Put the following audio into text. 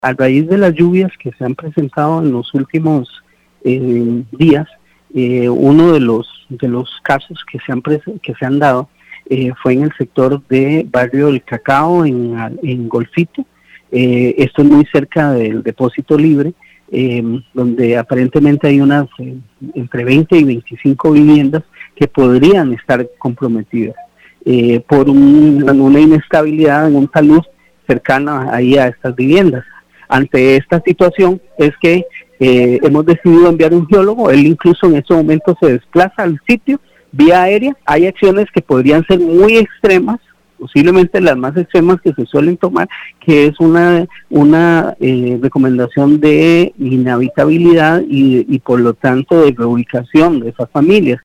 A raíz de las lluvias que se han presentado en los últimos días, uno de los casos que se han dado fue en el sector de Barrio del Cacao, en Golfito. Esto es muy cerca del Depósito Libre, donde aparentemente hay unas entre 20 y 25 viviendas que podrían estar comprometidas por una inestabilidad en un talud cercana ahí a estas viviendas. Ante esta situación es que hemos decidido enviar un geólogo. Él incluso en este momento se desplaza al sitio vía aérea. Hay acciones que podrían ser muy extremas, posiblemente las más extremas que se suelen tomar, que es una recomendación de inhabitabilidad y por lo tanto de reubicación de esas familias.